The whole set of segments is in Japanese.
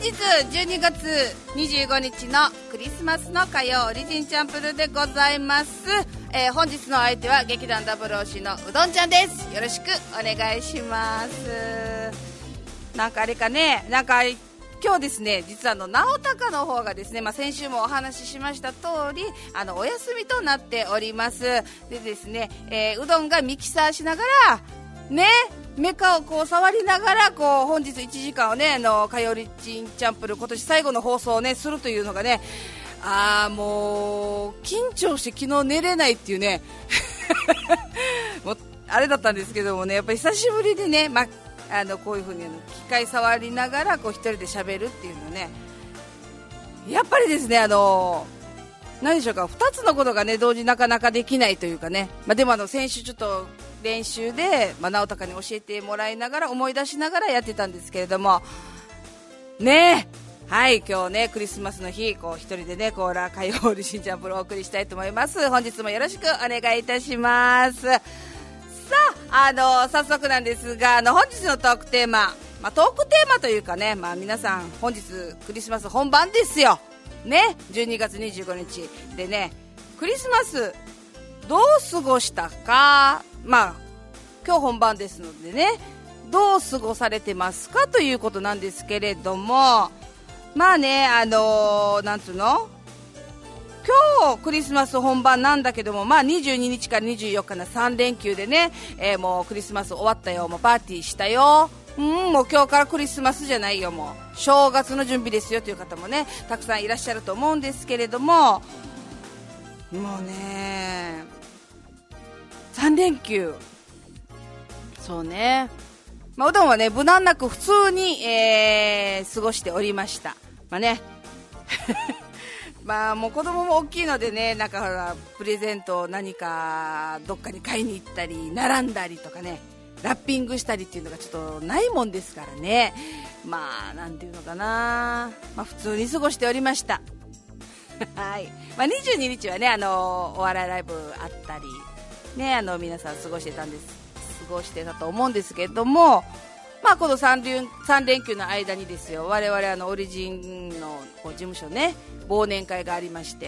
日12月25日のクリスマスの火曜オリジンチャンプルでございます。本日の相手は劇団ダブルオシのうどんちゃんです。よろしくお願いします。なんかあれかね、なんか今日ですね、実は直高の方がですね、先週もお話ししました通りお休みとなっております。でですね、うどんがミキサーしながらね、メカをこう触りながらこう本日1時間をね、火曜リチンチャンプル今年最後の放送をねするというのがね、もう緊張して昨日寝れないっていうねもうあれだったんですけどもね、やっぱり久しぶりにね、こういう風に機械触りながらこう一人で喋るっていうのね、やっぱりですね、何でしょうか、2つのことがね同時なかなかできないというかね、でも先週ちょっと練習で、直高に教えてもらいながら思い出しながらやってたんですけれどもね、はい今日ねクリスマスの日、こう一人でねコーラ火曜リシンチャンプルをお送りしたいと思います。本日もよろしくお願いいたします。さあ、早速なんですが、本日のトークテーマ、トークテーマというかね、皆さん本日クリスマス本番ですよね、12月25日でね、クリスマスどう過ごしたか、今日本番ですのでね、どう過ごされてますかということなんですけれども、なんつうの、今日クリスマス本番なんだけども、22日から24日の3連休でね、もうクリスマス終わったよ、もうパーティーしたよ、もう今日からクリスマスじゃないよ、もう正月の準備ですよという方もねたくさんいらっしゃると思うんですけれども、もうね3連休、そうね、うどんはね無難なく普通に、過ごしておりました。ねもう子供も大きいのでね、なんかほらプレゼントを何かどっかに買いに行ったり並んだりとかね、ラッピングしたりっていうのがちょっとないもんですからね、なんていうのかな、普通に過ごしておりましたはい、22日はねお笑いライブあったりね、皆さん過ごしてたと思うんですけれども、この3連休の間にですよ、我々オリジンの事務所ね忘年会がありまして、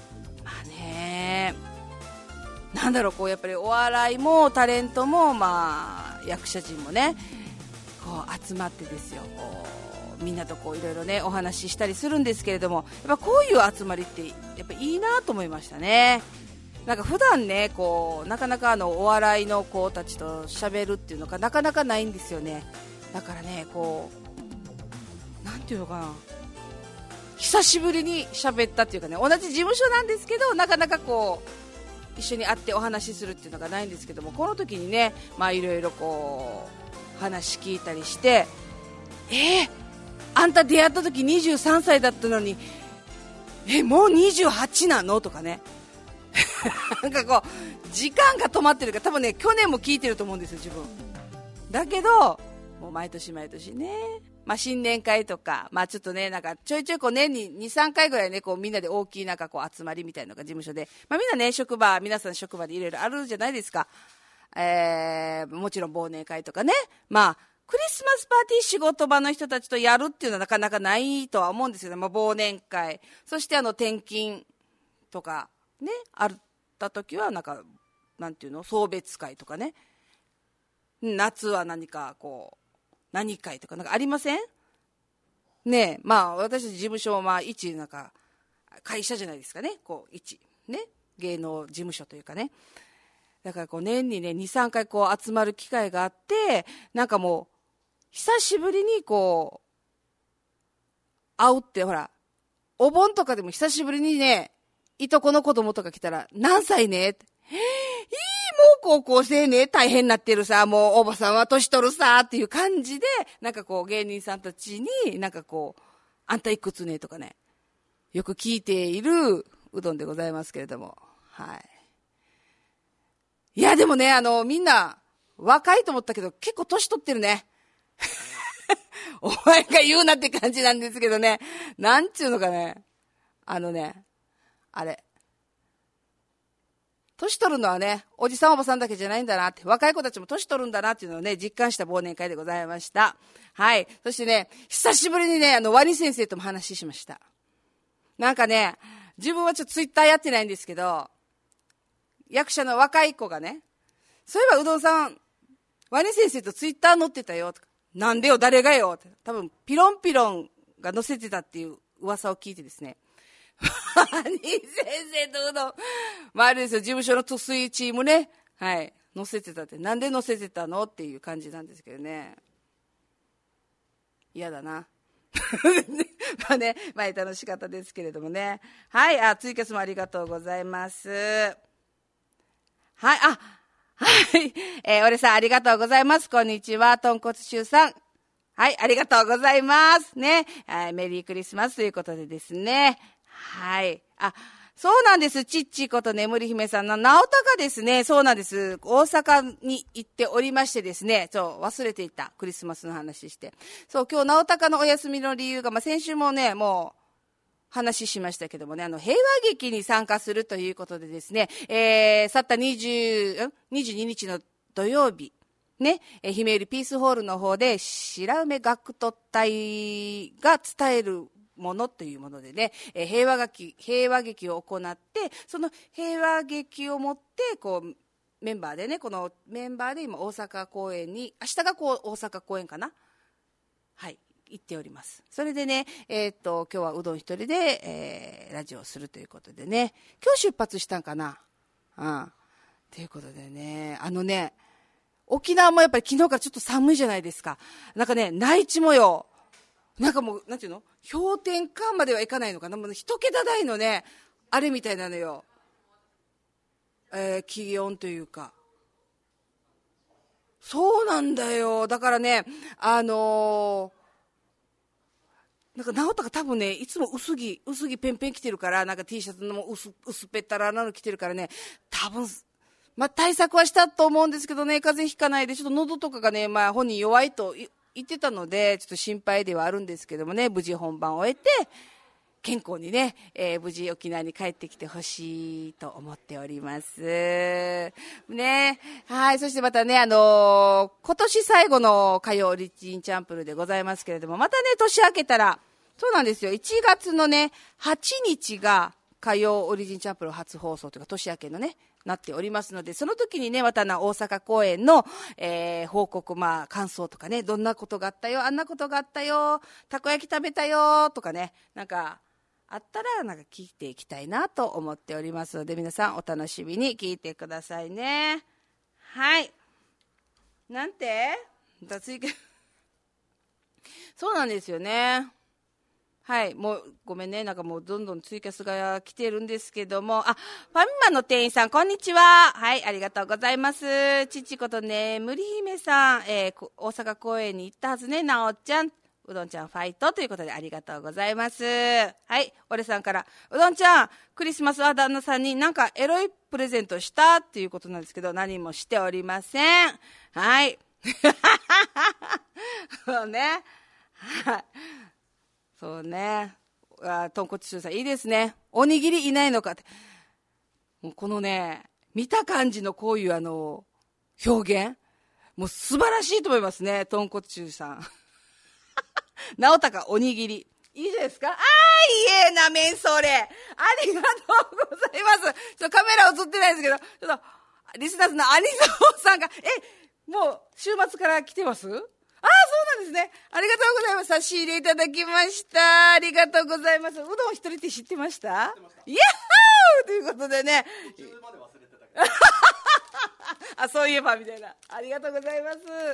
なんだろう、こうやっぱりお笑いもタレントも、役者陣もねこう集まってですよ、こうみんなとこういろいろねお話ししたりするんですけれども、やっぱこういう集まりってやっぱいいなと思いましたね。なんか普段ねこうなかなかお笑いの子たちと喋るっていうのがなかなかないんですよね。だからね、こうなんていうのかな、久しぶりに喋ったっていうかね、同じ事務所なんですけどなかなかこう一緒に会ってお話しするっていうのがないんですけども、この時にねいろいろこう話聞いたりして、あんた出会った時23歳だったのにもう28なのとかねなんかこう時間が止まってるから、多分ね去年も聞いてると思うんですよ自分だけど、もう毎年毎年ね、新年会とか、ちょっとねなんかちょいちょいこう年に 2,3 回ぐらいねこうみんなで大きいなんかこう集まりみたいなのが事務所で、みんなね皆さん職場でいろいろあるじゃないですか。もちろん忘年会とかね、クリスマスパーティー仕事場の人たちとやるっていうのはなかなかないとは思うんですけど、忘年会、そして転勤とかねあった時はなんていうの、送別会とかね、夏は何かこう何会とかなんかありませんね。私たち事務所は一なんか会社じゃないですかね、こう一ね芸能事務所というかね、だからこう年にね 2,3 回こう集まる機会があって、なんかもう久しぶりにこう会うって、ほらお盆とかでも久しぶりにねいとこの子供とか来たら何歳ねって、もう高校生ね大変になってるさ、もうおばさんは年取るさっていう感じで、なんかこう芸人さんたちになんかこうあんたいくつねとかねよく聞いているうどんでございますけれども、いやでもねみんな若いと思ったけど結構年取ってるねお前が言うなって感じなんですけどね、なんちゅうのかね、あれ年取るのはね、おじさんおばさんだけじゃないんだなって、若い子たちも年取るんだなっていうのをね、実感した忘年会でございました。はい。そしてね、久しぶりにね、ワニ先生とも話しました。なんかね、自分はちょっとツイッターやってないんですけど、役者の若い子がね、そういえばうどんさん、ワニ先生とツイッター載ってたよとか、なんでよ、誰がよって、多分ピロンピロンが載せてたっていう噂を聞いてですね、ワニ先生とうどん、まああれですよ、事務所の塗水チームね、はい、載せてたって、なんで載せてたのっていう感じなんですけどね。嫌だな。まあね、前楽しかったですけれどもね。はい、ツイキャスもありがとうございます。はい、はい、俺さんありがとうございます。こんにちは、豚骨臭さん。はい、ありがとうございますね。メリークリスマスということでですね。はい。そうなんです。ちっちこと眠り姫さんの直高ですね。そうなんです。大阪に行っておりましてですね。忘れていた。クリスマスの話して。今日直高のお休みの理由が、先週もね、もう、話しましたけどもね、平和劇に参加するということでですね、去った22日の土曜日、ね、姫よりピースホールの方で白梅学徒隊が伝えるものというものでね、平和劇を行って、その平和劇をもってメンバーでね、このメンバーで今大阪公演に、明日が大阪公演かな、はい、行っております。それでね、今日はうどん一人で、ラジオをするということでね、今日出発したんかな、ということでね、沖縄もやっぱり昨日からちょっと寒いじゃないですか。なんかね、内地模様。なんかもう、なんていうの？氷点下まではいかないのかな。もう一桁台のね、あれみたいなのよ。気温というか。そうなんだよ。だからね、なんか直ったか多分ね、いつも薄着ペンペン着てるから、なんか T シャツのも薄ぺったらなの着てるからね、多分、対策はしたと思うんですけどね、風邪ひかないで、ちょっと喉とかがね、本人弱いと言ってたので、ちょっと心配ではあるんですけどもね、無事本番を終えて、健康にね、無事沖縄に帰ってきてほしいと思っております。ね。はい。そしてまたね、今年最後の火曜リッチンチャンプルでございますけれども、またね、年明けたら、そうなんですよ、1月のね、8日が火曜オリジンチャンプル初放送というか、年明けのね、なっておりますので、その時にね、また大阪公演の、報告、感想とかね、どんなことがあったよ、あんなことがあったよ、たこ焼き食べたよ、とかね、なんか、あったらなんか聞いていきたいなと思っておりますので、皆さんお楽しみに聞いてくださいね。はい。なんてそうなんですよね。はい、もうごめんね、なんかもうどんどんツイキャスが来てるんですけども、ファミマの店員さん、こんにちは。はい、ありがとうございます。父ことね、むり姫さん、大阪公演に行ったはずね、なおちゃん。うどんちゃんファイトということでありがとうございます。はい、俺さんから、うどんちゃん、クリスマスは旦那さんになんかエロいプレゼントしたっていうことなんですけど、何もしておりません。はい。そうね。はい。そうね。豚骨臭さん、いいですね。おにぎりいないのかって。もうこのね、見た感じのこういう表現、もう素晴らしいと思いますね、豚骨臭さん。直高おにぎり。いいですか？いえなめんそれ。ありがとうございます。カメラ映ってないですけど、ちょっと、リスナーズのアニゾーさんが、もう週末から来てます？そうなんですね。ありがとうございます。差し入れいただきました。ありがとうございます。うどん一人って知ってました？イヤッホーということでね。途中まで忘れてたけど。そういえばみたいな。ありがとうございます。はい。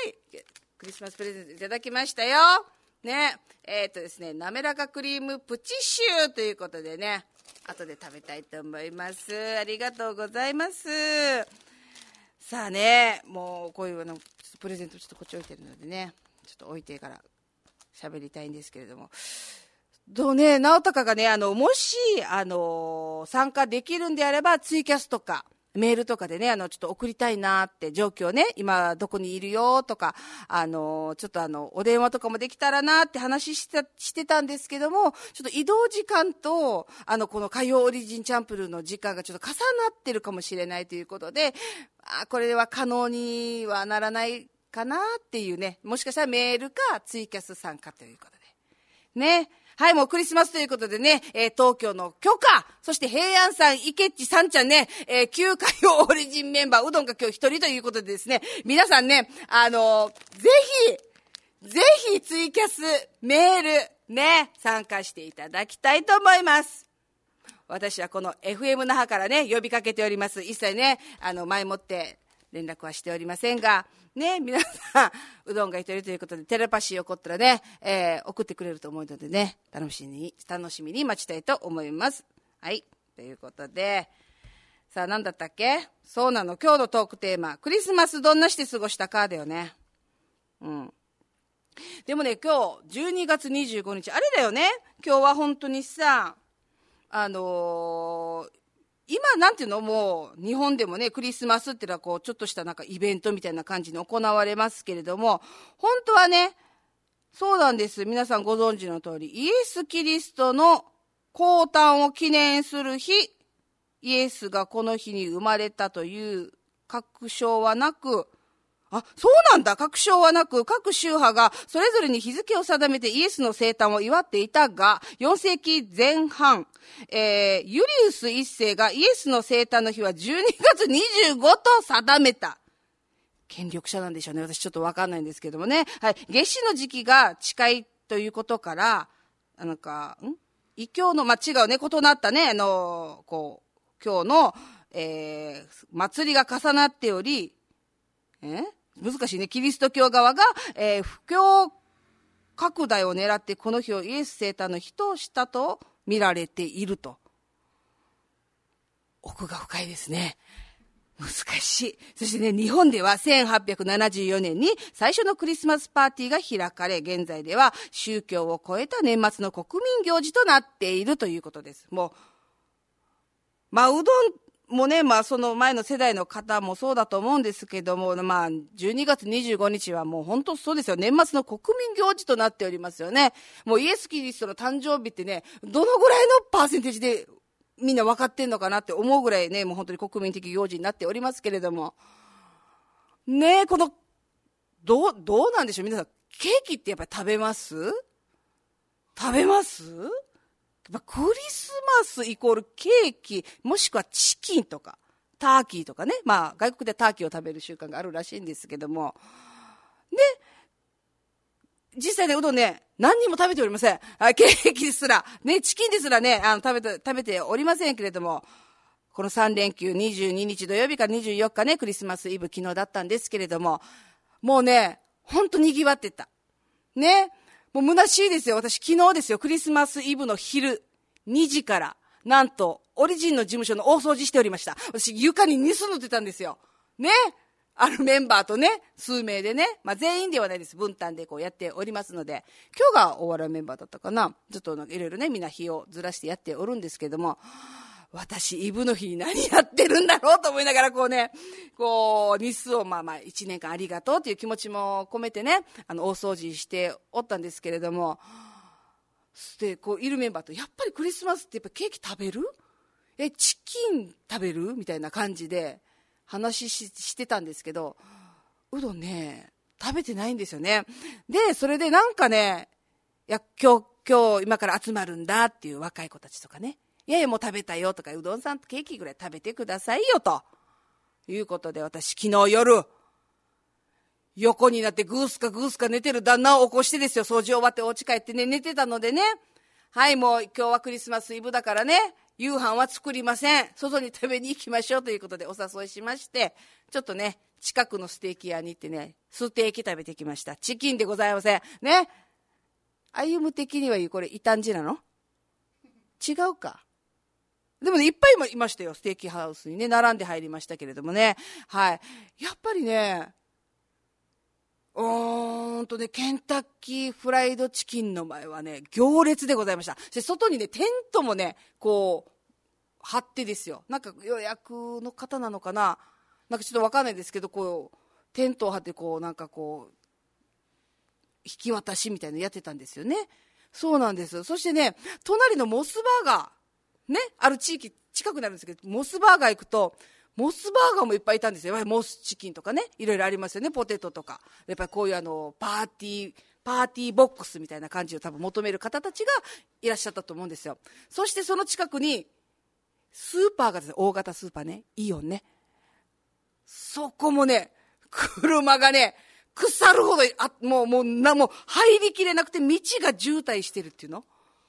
クリスマスプレゼントいただきましたよ。ね。ですね、滑らかクリームプチシューということでね、後で食べたいと思います。ありがとうございます。さあね、もうこういうプレゼントちょっとこっち置いてるのでね、ちょっと置いてから喋りたいんですけれども、どうね、直高がね、もし参加できるんであればツイキャスとかメールとかでね、ちょっと送りたいなって状況ね、今どこにいるよとか、ちょっとお電話とかもできたらなって話してたんですけども、ちょっと移動時間と、この火曜オリジンチャンプルーの時間がちょっと重なってるかもしれないということで、これは可能にはならないかなっていうね、もしかしたらメールかツイキャス参加ということで。ね。はい、もうクリスマスということでね、東京の許可、そして平安さん、池っちさんちゃんね、旧火曜オリジンメンバー、うどんが今日一人ということでですね、皆さんね、ぜひツイキャス、メール、ね、参加していただきたいと思います。私はこの FM 那覇からね、呼びかけております。一切ね、前もって連絡はしておりませんが、ね、皆さん、うどんが一人ということで、テレパシー起こったらね、送ってくれると思うのでね、楽しみに待ちたいと思います。はい。ということで、さあ、何だったっけ？そうなの、今日のトークテーマ、クリスマスどんなして過ごしたかだよね。うん。でもね、今日、12月25日、あれだよね。今日は本当にさ、今なんていうの、もう日本でもね、クリスマスっていうのはこうちょっとしたなんかイベントみたいな感じに行われますけれども、本当はね、そうなんです。皆さんご存知の通り、イエス・キリストの降誕を記念する日、イエスがこの日に生まれたという確証はなく、そうなんだ。確証はなく、各宗派がそれぞれに日付を定めてイエスの生誕を祝っていたが、4世紀前半、ユリウス一世がイエスの生誕の日は12月25と定めた。権力者なんでしょうね。私ちょっとわかんないんですけどもね。はい。夏至の時期が近いということから、異教の、違うね、異なったね、今日の、祭りが重なっており、難しいね。キリスト教側が、布教拡大を狙ってこの日をイエス生誕の日としたと見られていると。奥が深いですね。難しい。そしてね、日本では1874年に最初のクリスマスパーティーが開かれ、現在では宗教を超えた年末の国民行事となっているということです。もう、うどんもね、その前の世代の方もそうだと思うんですけども、12月25日はもう本当そうですよ。年末の国民行事となっておりますよね。もうイエス・キリストの誕生日ってね、どのぐらいのパーセンテージでみんな分かってんのかなって思うぐらいね、もう本当に国民的行事になっておりますけれども。ねえ、どうなんでしょう皆さん、ケーキってやっぱり食べます？クリスマスイコールケーキ、もしくはチキンとか、ターキーとかね。外国でターキーを食べる習慣があるらしいんですけども。で、実際ね、うどんね、何にも食べておりません。ケーキですら、ね、チキンですらね、食べておりませんけれども、この3連休22日土曜日から24日ね、クリスマスイブ昨日だったんですけれども、もうね、ほんと賑わってた。ね。もう虚しいですよ。私昨日ですよ、クリスマスイブの昼2時から、なんと、オリジンの事務所の大掃除しておりました。私床にニス塗ってたんですよ。ね。あるメンバーとね、数名でね、全員ではないです。分担でやっておりますので、今日がお笑いメンバーだったかな。ちょっといろいろね、みんな日をずらしてやっておるんですけども、私、イブの日に何やってるんだろうと思いながら日数を1年間ありがとうという気持ちも込めてね、大掃除しておったんですけれども、で、いるメンバーと、やっぱりクリスマスってやっぱケーキ食べる？チキン食べる？みたいな感じで話してたんですけど、うどんね、食べてないんですよね。で、それで今から集まるんだっていう若い子たちとかね、いやいやもう食べたよとか、うどんさんケーキぐらい食べてくださいよということで、私昨日夜横になってグースか寝てる旦那を起こしてですよ、掃除終わってお家帰ってね、寝てたのでね、はい、もう今日はクリスマスイブだからね、夕飯は作りません、外に食べに行きましょうということでお誘いしまして、ちょっとね、近くのステーキ屋に行ってね、ステーキ食べてきました。チキンでございませんね。歩む的にはこれ異端児なの？違うか。でもね、いっぱいいましたよ。ステーキハウスにね、並んで入りましたけれどもね。はい。やっぱりね、ケンタッキーフライドチキンの前はね、行列でございました。で、外にね、テントもね、張貼ってですよ、なんか予約の方なのかな、なんかちょっと分かんないですけど、こうテントを張ってこうなんかこう引き渡しみたいなのやってたんですよね。そうなんです。そしてね、隣のモスバーガーね、ある地域近くなるんですけど、モスバーガー行くとモスバーガーもいっぱいいたんですよ。やっぱりモスチキンとかね、いろいろありますよね。ポテトとか、やっぱりこういうパーティーボックスみたいな感じを多分求める方たちがいらっしゃったと思うんですよ。そしてその近くにスーパーがですね、大型スーパーね、イオンね、そこもね、車がね腐るほどもう入りきれなくて道が渋滞してるっていうの。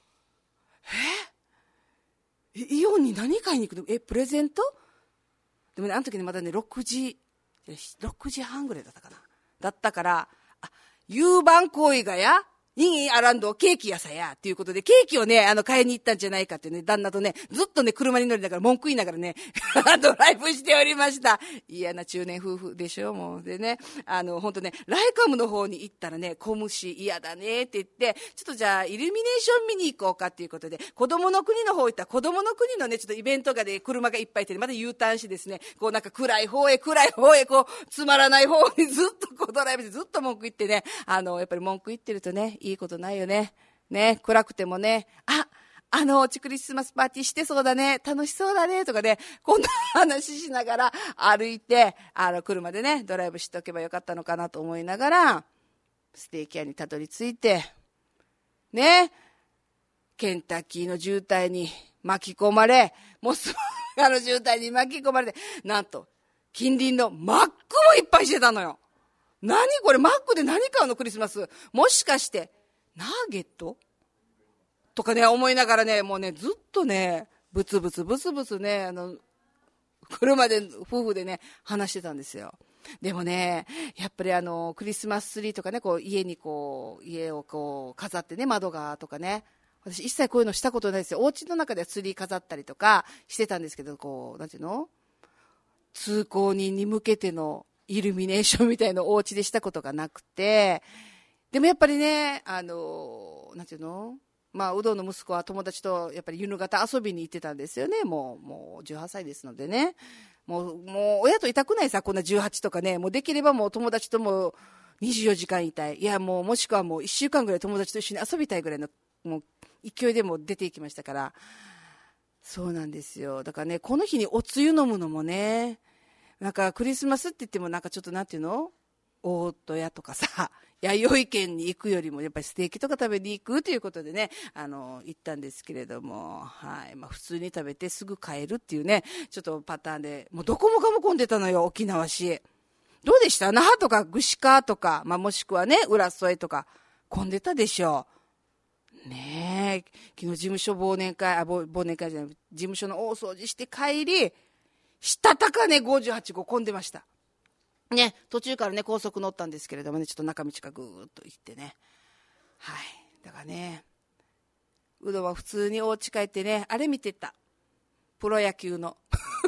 イオンに何買いに行くの？プレゼント？でもね、あの時ね、まだね、6時半ぐらいだったかな。だったから、夕晩行為がや、にアランドケーキやさや、っていうことで、ケーキをね、買いに行ったんじゃないかってね、旦那とね、ずっとね、車に乗りながら文句言いながらね、ドライブしておりました。嫌な中年夫婦でしょ、もう。でね、ほんとね、ライカムの方に行ったらね、小虫嫌だねって言って、ちょっとじゃあ、イルミネーション見に行こうかっていうことで、子供の国の方行ったら、子供の国のね、ちょっとイベントがで、車がいっぱいいて、また U ターンしてですね、こうなんか暗い方へ、こう、つまらない方にずっとこうドライブしてずっと文句言ってね、やっぱり文句言ってるとね、いいことないよね。ね、暗くてもね、クリスマスパーティーしてそうだね、楽しそうだね、とかね、こんな話しながら歩いて、車でね、ドライブしておけばよかったのかなと思いながら、ステーキ屋にたどり着いて、ね、ケンタッキーの渋滞に巻き込まれ、モスバーガーの渋滞に巻き込まれて、なんと、近隣のマックもいっぱいしてたのよ。何これ、マックで何買うのクリスマス。もしかして、ナーゲットとかね、思いながらね、もうね、ずっとね、ブツブツね、車で、夫婦でね、話してたんですよ。でもね、やっぱりクリスマスツリーとかね、こう、家をこう、飾ってね、窓がとかね、私一切こういうのしたことないですよ。お家の中ではツリー飾ったりとかしてたんですけど、こう、なんていうの？通行人に向けてのイルミネーションみたいなお家でしたことがなくて、でもやっぱりね、なんていうの？うどんの息子は友達とやっぱり夕方遊びに行ってたんですよね。もう18歳ですのでね。もう親といたくないさ、こんな18とかね。もうできればもう友達とも24時間いたい。いやもしくはもう1週間ぐらい友達と一緒に遊びたいぐらいのもう勢いでも出ていきましたから。そうなんですよ。だからね、この日におつゆ飲むのもね、なんかクリスマスって言ってもなんかちょっとなんていうの？大戸屋とかさ、弥生県に行くよりもやっぱりステーキとか食べに行くということでね、行ったんですけれども、はい、普通に食べてすぐ帰るっていうね、ちょっとパターンで、もうどこもかも混んでたのよ、沖縄市。どうでした？那覇とか串川とか、もしくはね、浦添とか、混んでたでしょう。ねえ、昨日事務所忘年会じゃない、事務所の大掃除して帰り、したたかね、58号混んでました。ね、途中からね、高速乗ったんですけれどもね、ちょっと中道がぐーっと行ってね。はい。だからね、うどんは普通にお家帰ってね、あれ見てた。プロ野球の。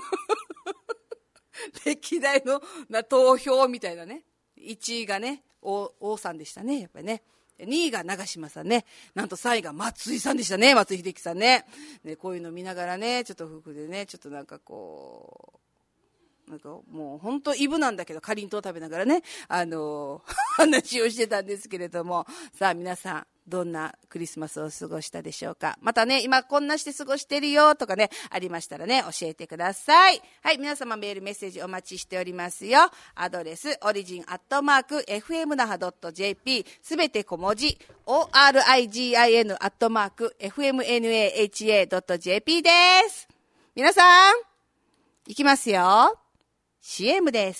歴代の投票みたいなね。1位がね、王さんでしたね、やっぱりね。2位が長嶋さんね。なんと3位が松井さんでしたね、松井秀喜さんね。ね、こういうの見ながらね、ちょっと夫婦でね、ちょっとなんかこう、なんかもう本当イブなんだけどかりんとう食べながらね話をしてたんですけれども、さあ皆さんどんなクリスマスを過ごしたでしょうか。またね、今こんなして過ごしてるよとかね、ありましたらね、教えてください。はい、皆様メールメッセージお待ちしておりますよ。アドレスorigin@fmnaha.jp、 すべて小文字 origin@fmnaha.jp です。皆さんいきますよ。CM です。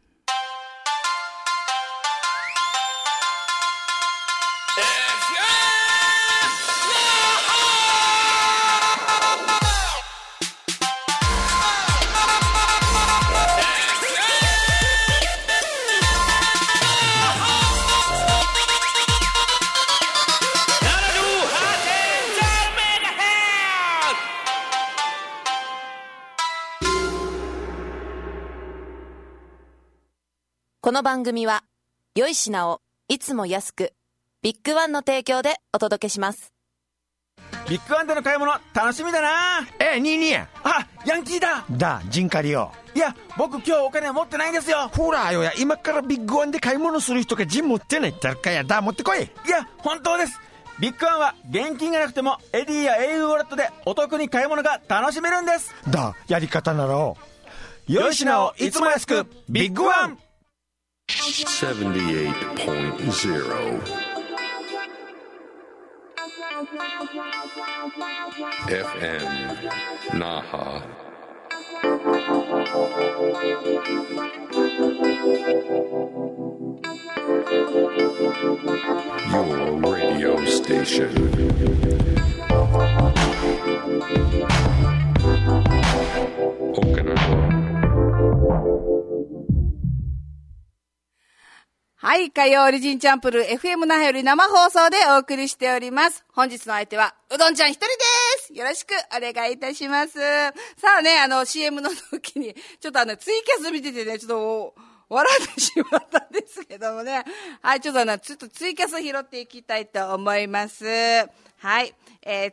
この番組は良い品をいつも安くビッグワンの提供でお届けします。 ビッグワンでの買い物楽しみだな。 ニーニー。 あ、ヤンキーだ。 ジンカリよ。 いや、僕今日お金持ってないんですよ。 ほらよや、今からビッグワンで買い物する人がジン持ってないって言ったらかや。持ってこい。 いや、本当です。ビッグワンは現金がなくてもエディや au ウォレットでお得に買い物が楽しめるんです。 やり方なら良い品をいつも安く、ビッグワン。 78.0 FM Naha. Your radio station. Okinawa. はい、火曜オリジンチャンプル FM 那覇より生放送でお送りしております。本日の相手はうどんちゃん一人です。よろしくお願いいたします。さあね、CM の時にちょっとツイキャス見ててね、ちょっと笑ってしまったんですけどもね。はい、ちょっとツイキャス拾っていきたいと思います。はい、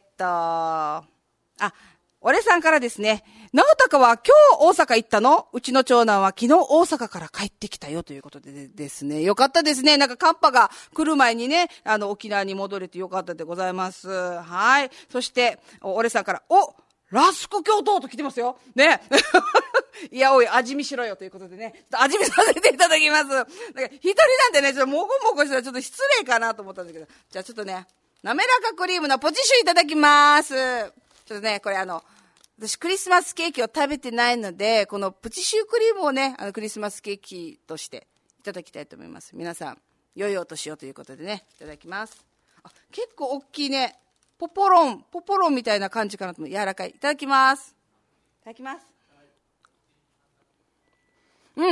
俺さんからですね、直高は今日大阪行ったの？うちの長男は昨日大阪から帰ってきたよということでですね、よかったですね。なんか寒波が来る前にね、沖縄に戻れてよかったでございます。はい。そして、俺さんから、ラスク京都と来てますよ。ね。いや、おい、味見しろよということでね、ちょっと味見させていただきます。だから一人なんでね、ちょっともごもごしたらちょっと失礼かなと思ったんだけど、じゃあちょっとね、滑らかクリームのポティシュいただきます。ちょっとね、これ私クリスマスケーキを食べてないので、このプチシュークリームをね、クリスマスケーキとしていただきたいと思います。皆さん、良いお年をということでね、いただきます。結構大きいね。ポポロンみたいな感じかなと思う。柔らかい。いただきます。いただきます。うん。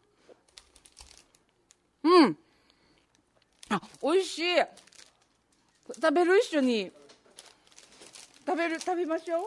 美味しい。食べる一緒に。食べましょう。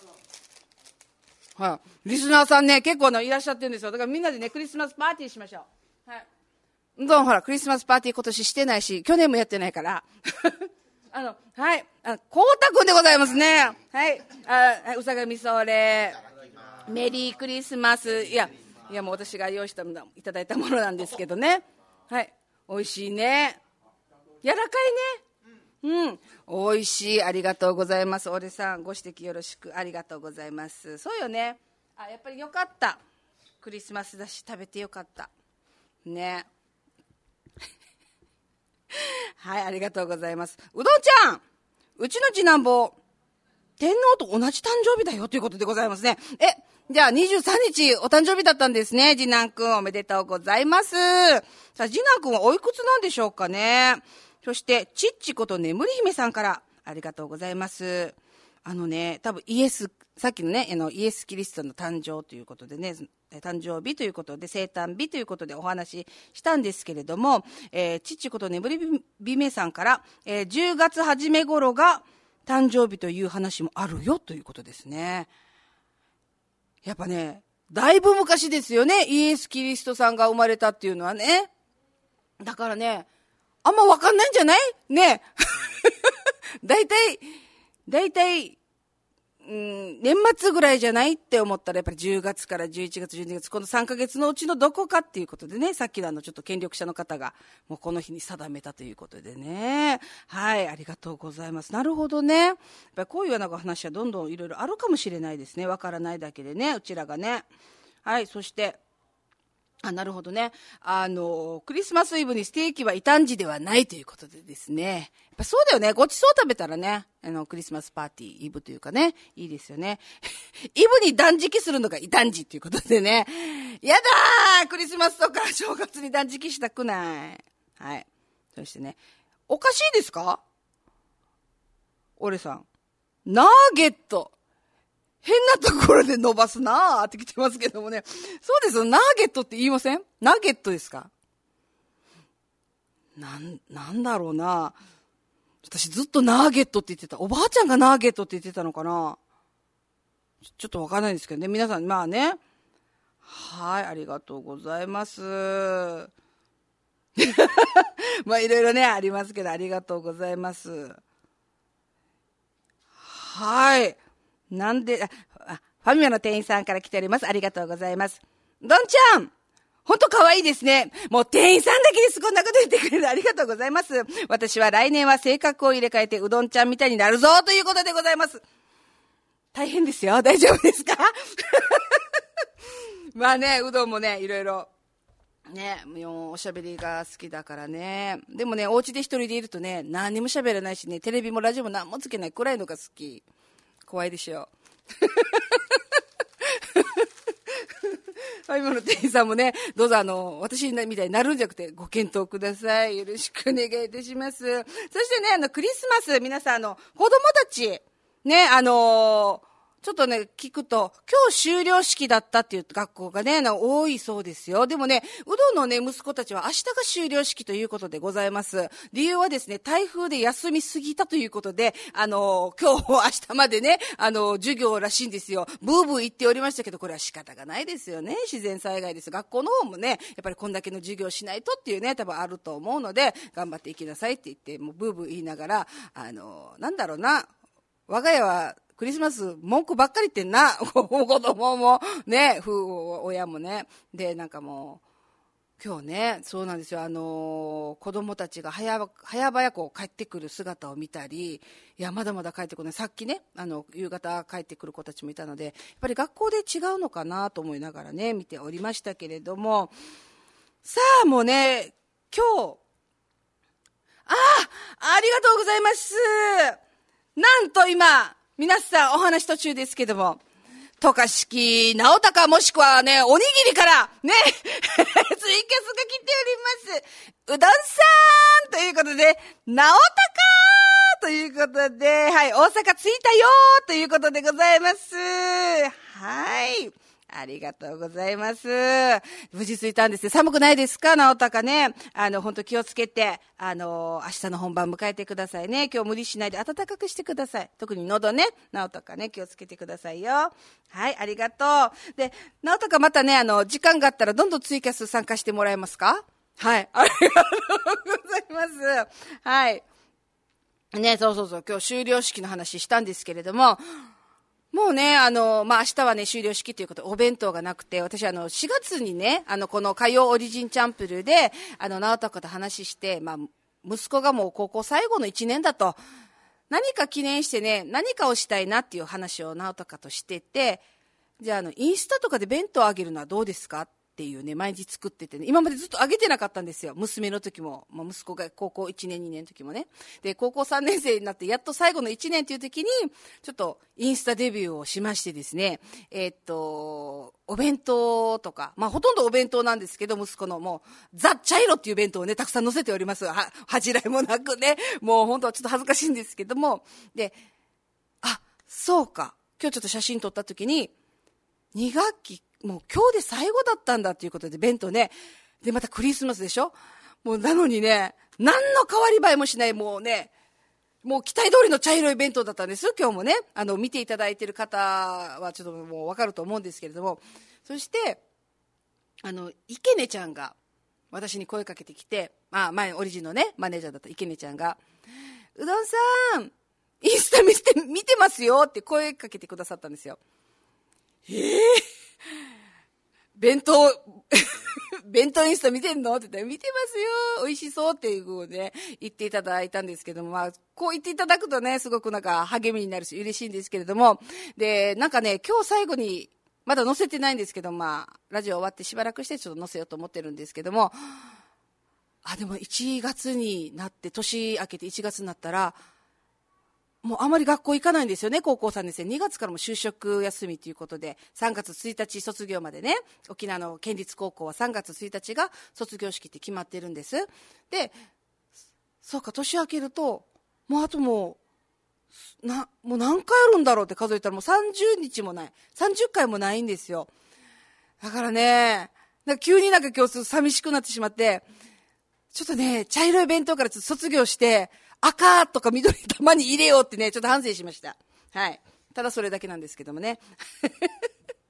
はい、リスナーさんね、結構いらっしゃってるんですよ。だからみんなでね、クリスマスパーティーしましょう。はい。ほら、クリスマスパーティー今年してないし、去年もやってないから。はい。こうたくんでございますね。はい。うさがみそれ。メリークリスマス。いや、もう私が用意したいただいたものなんですけどね。はい。美味しいね。柔らかいね。美味しい。ありがとうございます。俺さん、ご指摘よろしく。ありがとうございます。そうよね。やっぱりよかった。クリスマスだし、食べてよかった。ね。はい、ありがとうございます。うどんちゃん、うちの次男坊、天皇と同じ誕生日だよということでございますね。じゃあ23日お誕生日だったんですね。次男くん、おめでとうございます。さあ、次男くんはおいくつなんでしょうかね。そして、ちっちこと眠り姫さんから、ありがとうございます。多分さっきのね、イエス・キリストの誕生ということでね、誕生日ということで、生誕日ということでお話ししたんですけれども、ちっちこと眠り姫さんから、10月初め頃が誕生日という話もあるよということですね。やっぱね、だいぶ昔ですよね、イエス・キリストさんが生まれたっていうのはね。だからね、あんま分かんないんじゃないね。だいたい、年末ぐらいじゃないって思ったら、やっぱり10月から11月、12月、この3ヶ月のうちのどこかっていうことでね、さっきのちょっと権力者の方が、もうこの日に定めたということでね。はい、ありがとうございます。なるほどね。やっぱりこういうような話はどんどんいろいろあるかもしれないですね。わからないだけでね、うちらがね。はい、そして、なるほどね。クリスマスイブにステーキは異端児ではないということでですね。やっぱそうだよね。ごちそう食べたらね、クリスマスパーティー、イブというかね、いいですよね。イブに断食するのが異端児ということでね。やだー！クリスマスとか正月に断食したくない。はい。そしてね、おかしいですか？俺さん。ナーゲット。変なところで伸ばすなーって来てますけどもね。そうですよ。ナーゲットって言いません？ナゲットですか？なんだろうな。私ずっとナーゲットって言ってた。おばあちゃんがナーゲットって言ってたのかな。ちょっとわかんないですけどね。皆さん、まあね。はい、ありがとうございます。まあいろいろね、ありますけど、ありがとうございます。 はい。なんで、ファミマの店員さんから来ております。ありがとうございます。どんちゃん、ほんと可愛いですね。もう店員さんだけですこんなこと言ってくれる。ありがとうございます。私は来年は性格を入れ替えてうどんちゃんみたいになるぞということでございます。大変ですよ。大丈夫ですか？まあね、うどんもね、いろいろね、もうおしゃべりが好きだからね。でもね、お家で一人でいるとね、何にもしゃべらないしね、テレビもラジオも何もつけないくらいのが好き。怖いでしょ。今の店員さんもね、どうぞ私みたいになるんじゃなくてご検討ください。よろしくお願いいたします。そしてね、クリスマス、皆さん子供たち、ね、ちょっとね、聞くと、今日終了式だったっていう学校がね、多いそうですよ。でもね、うどんのね、息子たちは明日が終了式ということでございます。理由はですね、台風で休みすぎたということで、今日、明日までね、授業らしいんですよ。ブーブー言っておりましたけど、これは仕方がないですよね。自然災害です。学校の方もね、やっぱりこんだけの授業しないとっていうね、多分あると思うので、頑張っていきなさいって言って、もうブーブー言いながら、なんだろうな、我が家は、クリスマス文句ばっかり言ってんな。子供もね、親もね。で、なんかもう、今日ね、そうなんですよ。子供たちが早々こう帰ってくる姿を見たり、いや、まだまだ帰ってこない。さっきね、夕方帰ってくる子たちもいたので、やっぱり学校で違うのかなと思いながらね、見ておりましたけれども、さあ、もうね、今日、ありがとうございます。なんと今、皆さんお話途中ですけども、渡嘉敷直隆もしくはね、おにぎりからね、ツイキャスが来ております。うどんさんということで、直隆ということで、はい、大阪着いたよということでございます。はい。ありがとうございます。無事着いたんですね。寒くないですか、直隆ね。本当気をつけて、明日の本番迎えてくださいね。今日無理しないで暖かくしてください。特に喉ね、直隆ね、気をつけてくださいよ。はい、ありがとう。で、直隆またね、時間があったらどんどんツイキャス参加してもらえますか？はい、ありがとうございます。はい。ね、そう、今日終了式の話したんですけれども、もうね、明日はね、終了式ということで、お弁当がなくて、私4月にね、この火曜オリジンチャンプルで、直隆と話して、息子がもう高校最後の1年だと、何か記念してね、何かをしたいなっていう話を直隆としてて、じゃあインスタとかで弁当あげるのはどうですかっていうね、毎日作っててね、今までずっとあげてなかったんですよ。娘の時も、息子が高校1年2年の時もね。で、高校3年生になってやっと最後の1年っていう時にちょっとインスタデビューをしましてですね、お弁当とか、ほとんどお弁当なんですけど、息子のもうザ・茶色っていう弁当をね、たくさん載せております。恥じらいもなくね、もう本当はちょっと恥ずかしいんですけども、で、そうか、今日ちょっと写真撮った時に、2学期もう今日で最後だったんだっていうことで弁当ね。で、またクリスマスでしょ？もうなのにね、何の変わり映えもしない、もうね、もう期待通りの茶色い弁当だったんです。今日もね、見ていただいている方はちょっともうわかると思うんですけれども、そして、池根ちゃんが私に声かけてきて、前オリジンのね、マネージャーだった池根ちゃんが、うどんさん、インスタ見てますよって声かけてくださったんですよ。弁当インスタ見てんのって言ったら、見てますよ、美味しそうっていう風にね、言っていただいたんですけども、こう言っていただくとね、すごくなんか励みになるし嬉しいんですけれども、で、なんかね、今日最後に、まだ載せてないんですけど、ラジオ終わってしばらくしてちょっと載せようと思ってるんですけども、でも1月になって、年明けて1月になったら、もうあまり学校行かないんですよね、高校3年生。2月からも就職休みということで、3月1日卒業までね、沖縄の県立高校は3月1日が卒業式って決まってるんです。で、そうか、年明けると、もうあともう何回あるんだろうって数えたらもう30日もない。30回もないんですよ。だからね、急になんか今日寂しくなってしまって、ちょっとね、茶色い弁当からちょっと卒業して、赤とか緑たまに入れようってね、ちょっと反省しました。はい。ただそれだけなんですけどもね。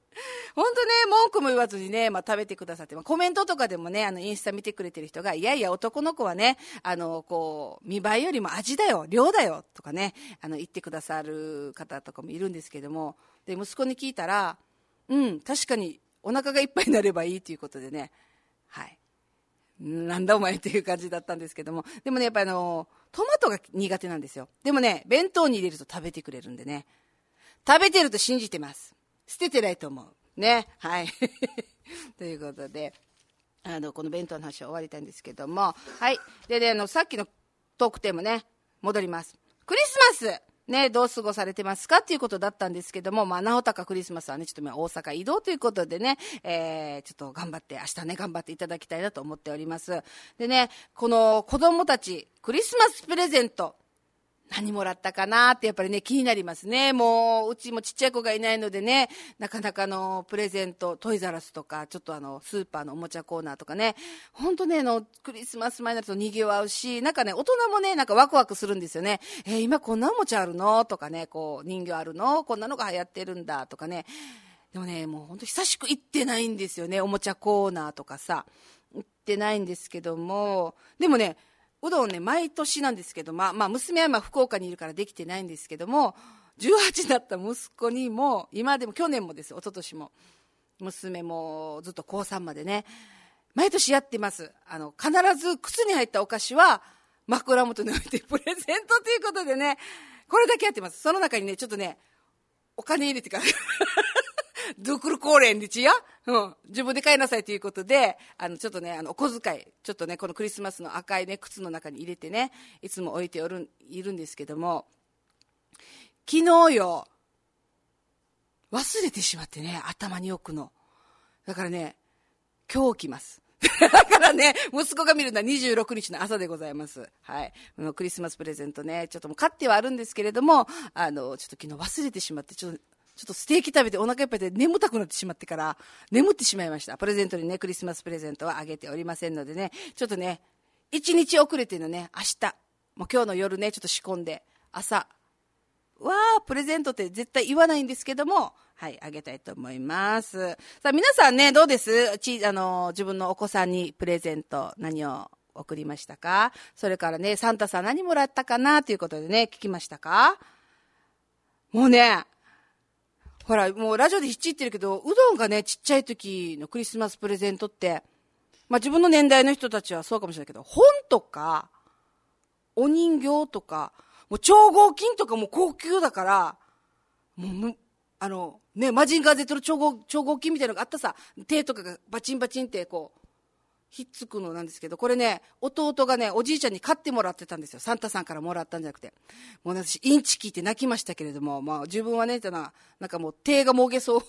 本当ね、文句も言わずにね、食べてくださって、コメントとかでもね、インスタ見てくれてる人が、いやいや、男の子はね、見栄えよりも味だよ、量だよ、とかね、言ってくださる方とかもいるんですけども、で、息子に聞いたら、確かにお腹がいっぱいになればいいということでね、はい。なんだお前っていう感じだったんですけども、でもね、やっぱトマトが苦手なんですよ。でもね、弁当に入れると食べてくれるんでね、食べてると信じてます。捨ててないと思う。ね。はい。ということで、この弁当の話は終わりたいんですけども、はい。でね、さっきのトークテーマね、戻ります。クリスマスね、どう過ごされてますかっていうことだったんですけども、直高クリスマスはね、ちょっと大阪移動ということでね、ちょっと頑張って、明日ね、頑張っていただきたいなと思っております。でね、この子供たち、クリスマスプレゼント、何もらったかなってやっぱりね気になりますね。もううちもちっちゃい子がいないのでね、なかなかプレゼント、トイザラスとかちょっとスーパーのおもちゃコーナーとかね、本当ねクリスマス前になると賑わうし、なんかね大人もねなんかワクワクするんですよね。今こんなおもちゃあるのとかね、こう人形あるの、こんなのが流行ってるんだとかね。でもねもう本当久しく行ってないんですよね、おもちゃコーナーとかさ行ってないんですけども、でもねうどんね毎年なんですけど、娘は福岡にいるからできてないんですけども、18になった息子にも今でも去年もですよ、一昨年も娘もずっと高3までね毎年やってます。必ず靴に入ったお菓子は枕元に置いてプレゼントということでね、これだけやってます。その中にねちょっとねお金入れてからドゥクルコーレンリチや、自分で買いなさいということで、ちょっとねお小遣いちょっとねこのクリスマスの赤いね靴の中に入れてねいつも置いているんですけども、昨日よ忘れてしまってね、頭に置くの。だからね今日置きますだからね息子が見るのは26日の朝でございます。はい、クリスマスプレゼントねちょっともう買ってはあるんですけれども、ちょっと昨日忘れてしまって、ちょっとステーキ食べてお腹いっぱいで眠たくなってしまってから眠ってしまいました。プレゼントにねクリスマスプレゼントはあげておりませんのでね、ちょっとね1日遅れてのね明日もう今日の夜ねちょっと仕込んで朝プレゼントって絶対言わないんですけども、はい、あげたいと思います。さあ皆さんねどうです？自分のお子さんにプレゼント何を送りましたか？それからねサンタさん何もらったかなということでね聞きましたか？もうねほらもうラジオでひっち言ってるけど、うどんがねちっちゃい時のクリスマスプレゼントって、自分の年代の人たちはそうかもしれないけど、本とかお人形とかもう超合金とかも高級だから、もうマジンガー Z の超合金みたいなのがあったさ、手とかがバチンバチンってこうひっつくのなんですけど、これね弟がねおじいちゃんに買ってもらってたんですよ。サンタさんからもらったんじゃなくて、もう私インチキって泣きましたけれども、自分はねなんかもう手がもげそう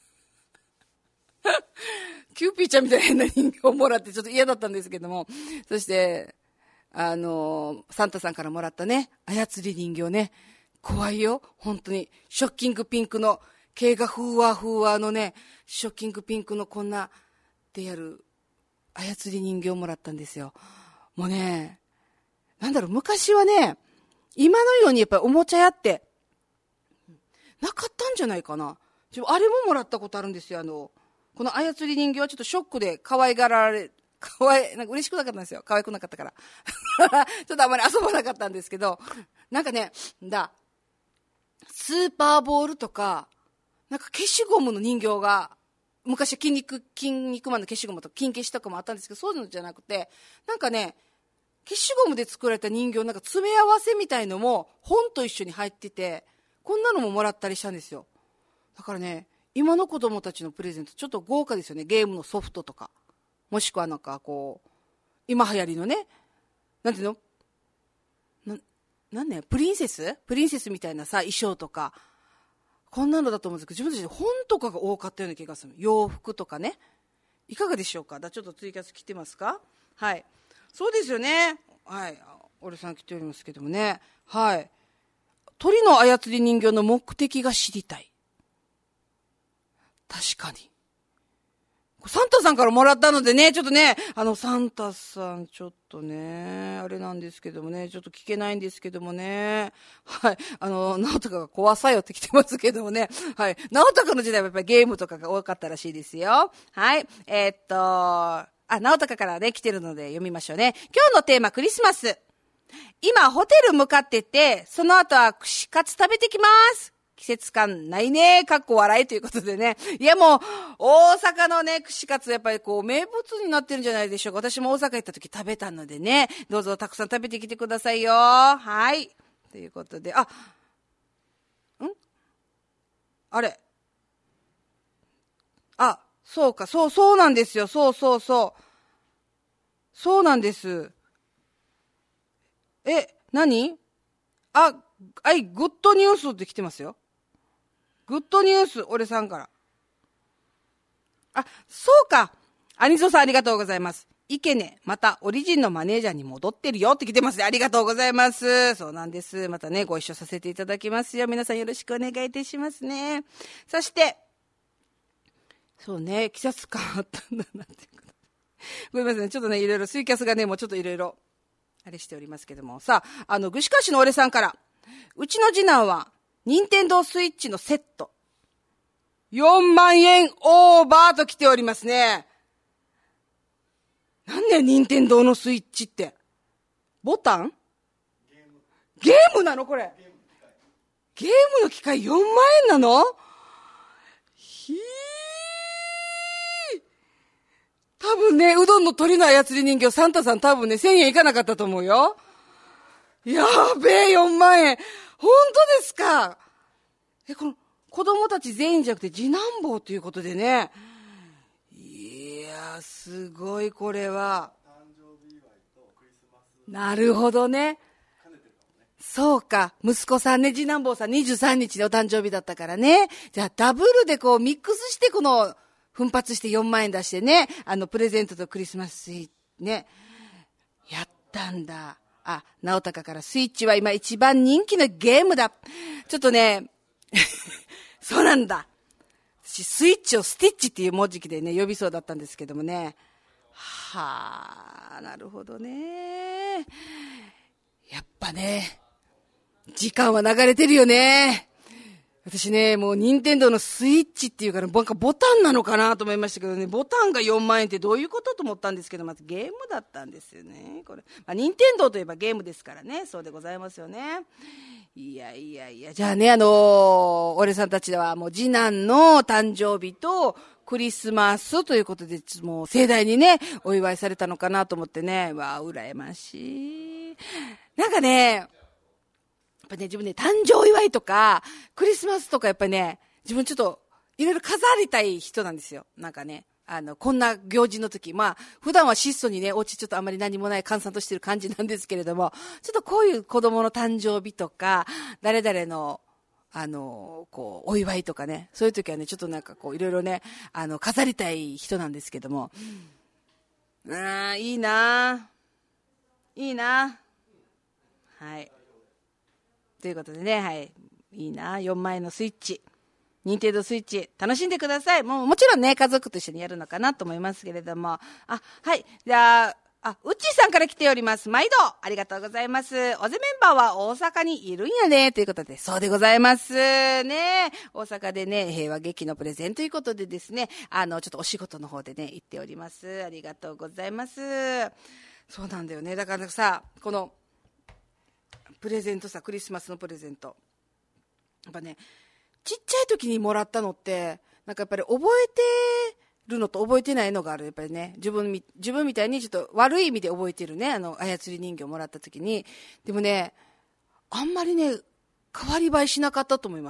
キューピーちゃんみたいな変な人形をもらってちょっと嫌だったんですけども、そしてサンタさんからもらったね操り人形ね、怖いよ本当に。ショッキングピンクの毛がふわふわのねショッキングピンクのこんなでやる操り人形をもらったんですよ。もうね昔はね今のようにやっぱりおもちゃ屋ってなかったんじゃないかな。あれももらったことあるんですよ。この操り人形はちょっとショックで可愛がられなんか嬉しくなかったんですよ、可愛くなかったからちょっとあまり遊ばなかったんですけど、なんかねスーパーボールとかなんか消しゴムの人形が昔筋肉マンの消しゴムとか金消しとかもあったんですけど、そういうのじゃなくてなんかね消しゴムで作られた人形なんか詰め合わせみたいのも本と一緒に入ってて、こんなのももらったりしたんですよ。だからね今の子供たちのプレゼントちょっと豪華ですよね。ゲームのソフトとか、もしくはなんかこう今流行りのねなんていうのなんねプリンセスみたいなさ衣装とか、こんなのだと思うんですけど、自分たちで本とかが多かったような気がする。洋服とかね、いかがでしょうか。ちょっとツイキャス来てますか。はい、そうですよね。はい、俺さん来ておりますけどもね。はい、鳥の操り人形の目的が知りたい。確かにサンタさんからもらったのでね、ちょっとね、サンタさん、ちょっとね、あれなんですけどもね、ちょっと聞けないんですけどもね。はい。直隆が怖さよって来てますけどもね。はい。直隆の時代はやっぱりゲームとかが多かったらしいですよ。はい。直隆からね、来てるので読みましょうね。今日のテーマ、クリスマス。今、ホテル向かってて、その後は串カツ食べてきます。季節感ないね、かっこ笑いということでね。いやもう、大阪のね、串カツやっぱりこう、名物になってるんじゃないでしょうか。私も大阪行った時食べたのでね、どうぞたくさん食べてきてくださいよ。はい。ということで、あれ。そうか、そうなんですよ。そうなんです。何？グッドニュースって来てますよ。グッドニュース、俺さんから。そうか。アニソさんありがとうございます。いけね、またオリジンのマネージャーに戻ってるよって来てますね。ありがとうございます。そうなんです。またね、ご一緒させていただきますよ。皆さんよろしくお願いいたしますね。そして、そうね、季節感あったんだなっていうこと。ごめんなさいね。ちょっとね、いろいろ、ツイキャスがね、もうちょっといろいろ、あれしておりますけども。さあ、串川市の俺さんから、うちの次男は、任天堂スイッチのセット。4万円オーバーと来ておりますね。なんだよ、任天堂のスイッチって。ボタン？ゲームなのこれ。ゲームの機械4万円なの？多分ね、うどんの鳥の操り人形、サンタさん多分ね、1000円いかなかったと思うよ。やべえ、4万円。本当ですか？この、子供たち全員じゃなくて次男坊ということでね。いや、すごいこれは。なるほどね。そうか。息子さんね、次男坊さん23日でお誕生日だったからね。じゃあダブルでこうミックスしてこの、奮発して4万円出してね、プレゼントとクリスマススイーツね。やったんだ。直隆からスイッチは今一番人気のゲームだ。ちょっとね、そうなんだ。私、スイッチをスティッチっていう文字でね、呼びそうだったんですけどもね。なるほどね。やっぱね、時間は流れてるよね。私ね、もう任天堂のスイッチっていうから、なんかボタンなのかなと思いましたけどね、ボタンが4万円ってどういうことと思ったんですけど、まずゲームだったんですよね、これ。任天堂といえばゲームですからね、そうでございますよね。いや、じゃあね、俺さんたちではもう次男の誕生日とクリスマスということで、もう盛大にね、お祝いされたのかなと思ってね、羨ましい。なんかね、やっぱね、自分ね、誕生祝いとか、クリスマスとかやっぱりね、自分ちょっと、いろいろ飾りたい人なんですよ。なんかね、こんな行事の時、普段は質素にね、お家ちょっとあんまり何もない閑散としてる感じなんですけれども、ちょっとこういう子供の誕生日とか、誰々の、こう、お祝いとかね、そういう時はね、ちょっとなんかこう、いろいろね、飾りたい人なんですけども、いいな。はい。ということでね、はい。いいな、4万円のスイッチ。任天堂スイッチ、楽しんでください。もちろんね、家族と一緒にやるのかなと思いますけれども。はい。じゃあ、うっちーさんから来ております。毎度、ありがとうございます。おぜメンバーは大阪にいるんやね。ということで、そうでございます。ね。大阪でね、平和劇のプレゼンということでですね、ちょっとお仕事の方でね、行っております。ありがとうございます。そうなんだよね。だからさ、この、プレゼントさ、クリスマスのプレゼント。やっぱね、ちっちゃい時にもらったのって、なんかやっぱり覚えてるのと覚えてないのがある。やっぱりね、自分みたいにちょっと悪い意味で覚えてるね、操り人形もらった時に。でもね、あんまりね、変わり映えしなかったと思います。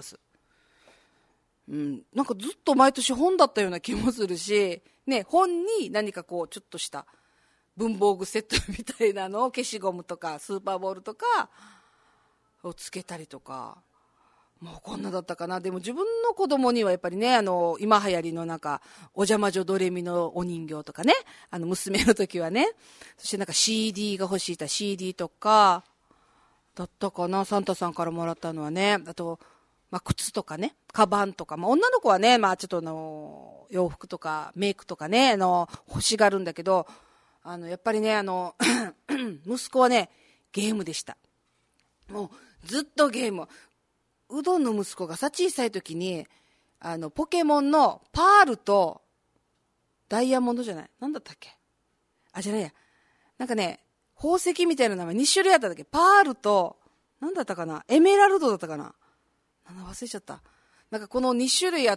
なんかずっと毎年本だったような気もするし、ね、本に何かこう、ちょっとした文房具セットみたいなのを消しゴムとか、スーパーボールとか、をつけたりとか、もうこんなだったかな。でも自分の子供にはやっぱりね、今流行りのなんか、お邪魔女ドレミのお人形とかね、娘の時はね、そしてなんか CD が欲しいた CD とか、だったかな、サンタさんからもらったのはね。あと、 靴とかね、カバンとか、女の子はね、ちょっと洋服とかメイクとかね、欲しがるんだけど、やっぱりね、息子はね、ゲームでした。もう、ずっとゲーム。うどんの息子がさ、小さい時に、ポケモンのパールとダイヤモンドじゃない。なんだったっけ？じゃないや。なんかね、宝石みたいな名前2種類あったんだっけ？パールと、なんだったかな？エメラルドだったかな？忘れちゃった。なんかこの2種類あって、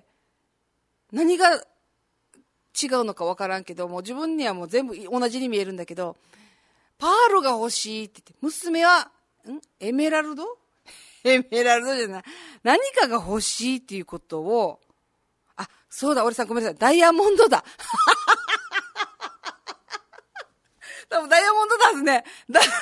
何が違うのかわからんけど、もう自分にはもう全部同じに見えるんだけど、パールが欲しいって言って、娘は、エメラルド？エメラルドじゃない。何かが欲しいっていうことを、そうだ、俺さんごめんなさい。ダイヤモンドだ。多分ダイヤモンドだはずね。エメラル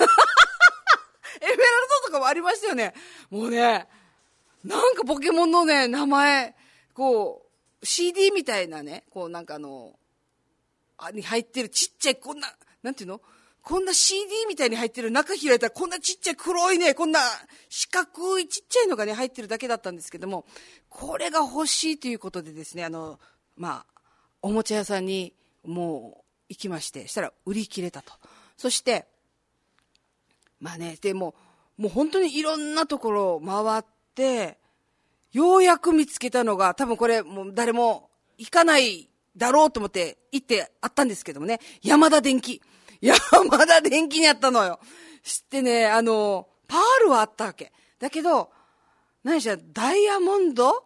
ドとかもありましたよね。もうね、なんかポケモンのね、名前、CD みたいなね、なんかに入ってるちっちゃい、こんな、なんていうの？こんな CD みたいに入ってる、中開いたらこんなちっちゃい黒いね、こんな四角いちっちゃいのがね、入ってるだけだったんですけども、これが欲しいということでですね、おもちゃ屋さんにもう行きまして、したら売り切れたと。そして、でもう本当にいろんなところを回って、ようやく見つけたのが、多分これもう誰も行かないだろうと思って行ってあったんですけどもね、山田電機にあったのよ。知ってね、パールはあったわけ。だけど、何しろダイヤモンド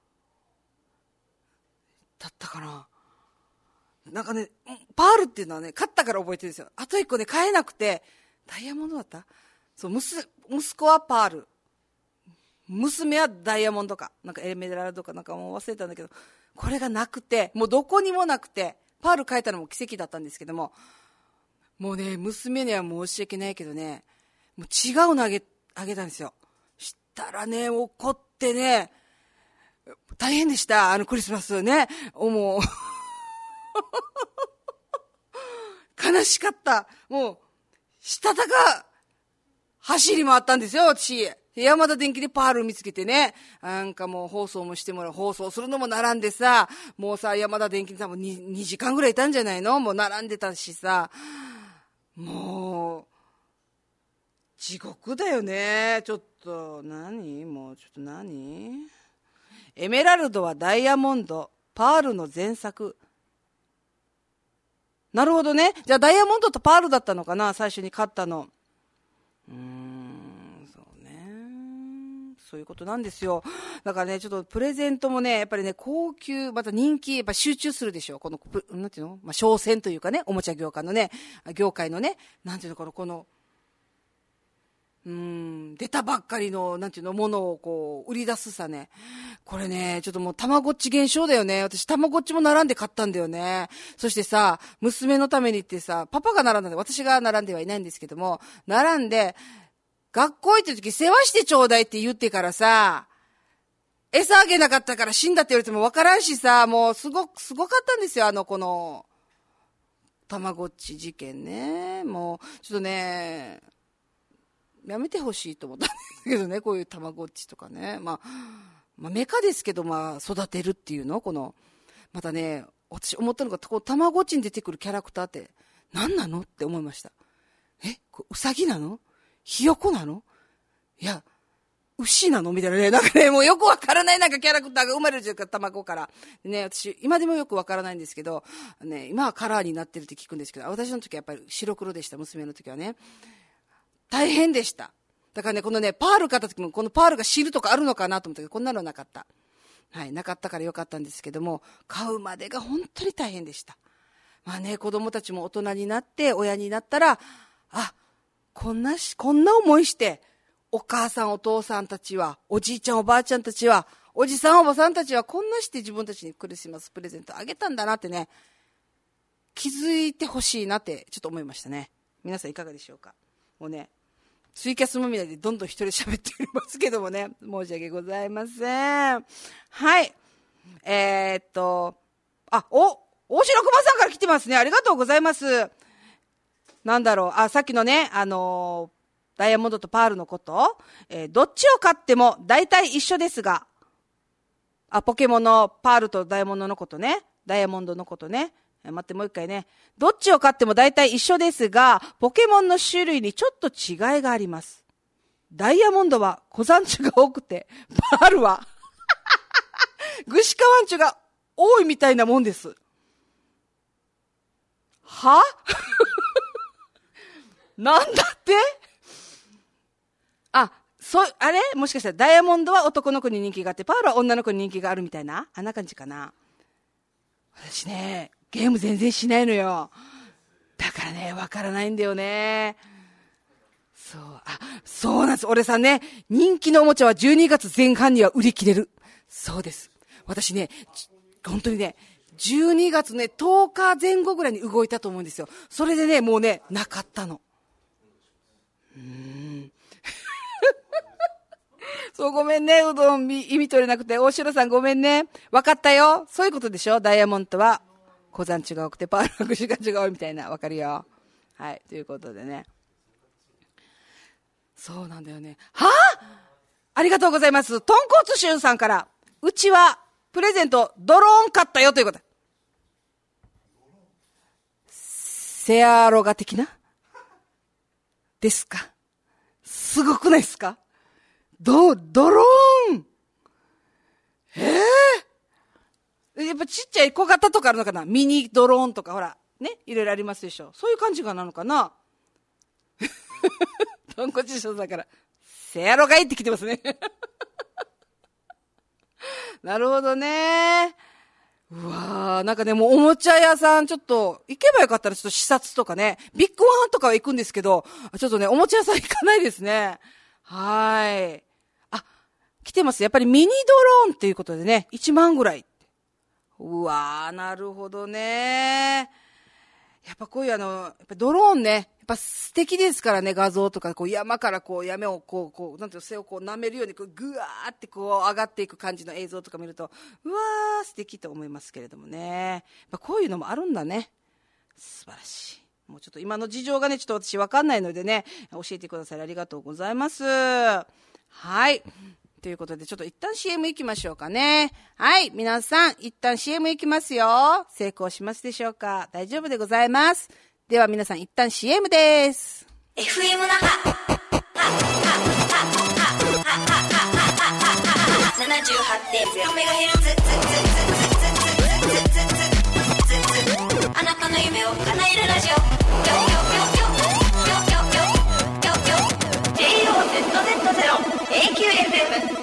だったかな。なんかね、パールっていうのはね、買ったから覚えてるんですよ。あと一個ね、買えなくて、ダイヤモンドだった？そう、息子はパール。娘はダイヤモンドか。なんかエメラルドかなんかもう忘れたんだけど、これがなくて、もうどこにもなくて、パール買えたのも奇跡だったんですけども、もうね、娘には申し訳ないけどね、もう違うのあげたんですよ。したらね、怒ってね、大変でした、クリスマスね。もう、悲しかった。もう、したたか走り回ったんですよ、私。山田電機でパール見つけてね、なんかもう放送もしてもらう、放送するのも並んでさ、もうさ、山田電機に多分 2時間ぐらいいたんじゃないの？もう並んでたしさ、もう、地獄だよね。ちょっと、エメラルドはダイヤモンド、パールの前作。なるほどね。じゃあダイヤモンドとパールだったのかな、最初に買ったの。そうね。そういうことなんですよ。だからね、ちょっとプレゼントもね、やっぱりね、高級、また人気、やっぱ集中するでしょ。この、なんていうの？商戦というかね、おもちゃ業界のね、なんていうのかな、この、出たばっかりの、なんていうの、ものを売り出すさね。これね、ちょっともうたまごっち現象だよね。私たまごっちも並んで買ったんだよね。そしてさ、娘のためにってさ、パパが並んだんで、私が並んではいないんですけども、並んで、学校行ってる時世話してちょうだいって言ってからさ、餌あげなかったから死んだって言われてもわからんしさ、もうすごかったんですよ、この、たまごっち事件ね。もう、ちょっとね、やめてほしいと思ったんですけどね、こういうたまごっちとかね。メカですけど、育てるっていうのこの、またね、私思ったのが、たまごっちに出てくるキャラクターって、何なのって思いました。うさぎなの？ひよこなの？いや、牛なのみたいなね。なんかね、もうよくわからないなんかキャラクターが生まれるじゃんか、卵から。でね、私、今でもよくわからないんですけど、ね、今はカラーになってるって聞くんですけど、私の時はやっぱり白黒でした、娘の時はね。大変でした。だからね、このね、パール買った時も、このパールが汁とかあるのかなと思ったけど、こんなのなかった。はい、なかったからよかったんですけども、買うまでが本当に大変でした。子供たちも大人になって、親になったら、こんな思いして、お母さんお父さんたちは、おじいちゃんおばあちゃんたちは、おじさんおばさんたちはこんなして自分たちにクリスマスプレゼントあげたんだなってね、気づいてほしいなってちょっと思いましたね。皆さんいかがでしょうか。もうね、ツイキャスもみなでどんどん一人喋っておりますけどもね、申し訳ございません。はい。大城熊さんから来てますね。ありがとうございます。なんだろう。さっきのね、 ダイヤモンドとパールのこと、どっちを買っても大体一緒ですが、ポケモンのパールとダイヤモンドのことね。ダイヤモンドのことね。待って、もう一回ね。どっちを買っても大体一緒ですが、ポケモンの種類にちょっと違いがあります。ダイヤモンドは小山虫が多くて、パールはグシカワンチュが多いみたいなもんです。はなんだって？あれもしかしたらダイヤモンドは男の子に人気があって、パールは女の子に人気があるみたいな、あんな感じかな。私ね、ゲーム全然しないのよ。だからね、わからないんだよね。そうなんです。俺さんね、人気のおもちゃは12月前半には売り切れる。そうです。私ね、本当にね、12月ね、10日前後ぐらいに動いたと思うんですよ。それでね、もうね、なかったの。そう、ごめんね、うどん意味取れなくて。大城さんごめんね。わかったよ。そういうことでしょ。ダイヤモンドは小山虫が多くて、パールはグシカチが多いみたいな。わかるよ。はい、ということでね。そうなんだよね。ありがとうございます。豚骨臭さんから、うちはプレゼントドローン買ったよということ。セアロガ的なですか。すごくないですか。ドローン。やっぱちっちゃい小型とかあるのかな。ミニドローンとかほらね、いろいろありますでしょ。そういう感じがなのかな。豚骨臭さんからセアロガイって来てますね。なるほどね。うわー、なんかね、もうおもちゃ屋さんちょっと行けばよかったらちょっと視察とかね、ビッグワンとかは行くんですけど、ちょっとね、おもちゃ屋さん行かないですね。はい。来てます。やっぱりミニドローンっていうことでね、1万ぐらい。うわー、なるほどね。やっぱこういうやっぱドローンね、やっぱ素敵ですからね、画像とか、こう山からこう山をこう、なんていうの、背をこう舐めるように、こうぐわーってこう上がっていく感じの映像とか見ると、うわー、素敵と思いますけれどもね。やっぱこういうのもあるんだね。素晴らしい。もうちょっと今の事情がね、ちょっと私わかんないのでね、教えてくださりありがとうございます。はい。ということで、ちょっと一旦 CM 行きましょうかね。はい。皆さん、一旦 CM 行きますよ。成功しますでしょうか。大丈夫でございます。では皆さん、一旦 CM です。 FM 那覇 78.0MHz あなたの夢を叶えるラジオJOZZ0AQFM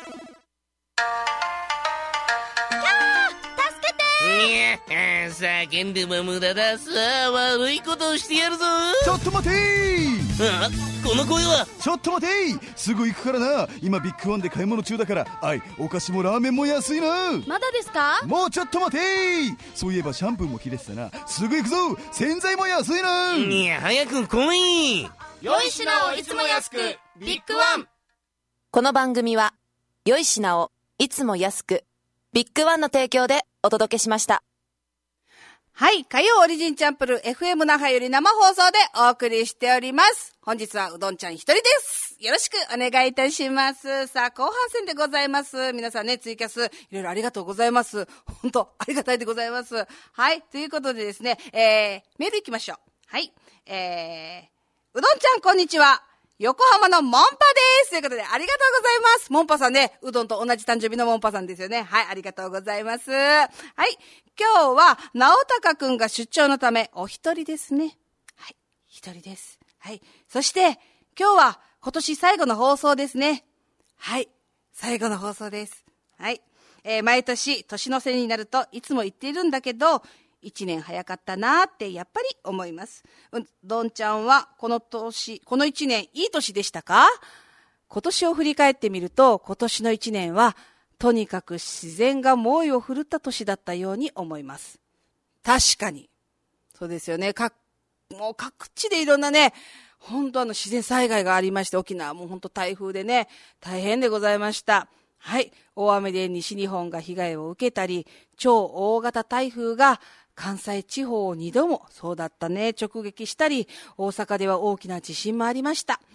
叫んでも無駄だ。さあ悪いことをしてやるぞ。 ちょっと待てあ、この声は。 ちょっと待てすぐ行くからな。今ビッグワンで買い物中だから。お菓子もラーメンも安いな。 まだですか。 もうちょっと待てそういえばシャンプーも切れてたな。すぐ行くぞ。洗剤も安いな。 いや早く来い。 良い品をいつも安くビッグワン。 この番組は良い品をいつも安くビッグワンの提供でお届けしました。 はい。火曜オリジンチャンプル FM 那覇より生放送でお送りしております。本日はうどんちゃん一人です。よろしくお願いいたします。さあ、後半戦でございます。皆さんね、ツイキャス、いろいろありがとうございます。本当ありがたいでございます。はい。ということでですね、メール行きましょう。はい。うどんちゃんこんにちは。横浜のモンパです。ということで、ありがとうございます。モンパさんね、うどんと同じ誕生日のモンパさんですよね。はい、ありがとうございます。はい、今日は、直隆くんが出張のため、お一人ですね。はい、一人です。はい、そして、今日は、今年最後の放送ですね。はい、最後の放送です。はい、毎年、年の瀬になるといつも言っているんだけど、1年早かったなってやっぱり思います。どんちゃんはこの1年いい年でしたか？今年を振り返ってみると、今年の1年はとにかく自然が猛威を振るった年だったように思います。確かに。そうですよね。もう各地でいろんなね、本当自然災害がありまして、沖縄も本当台風でね、大変でございました。はい。大雨で西日本が被害を受けたり、超大型台風が関西地方を2度もそうだったね直撃したり、大阪では大きな地震もありました。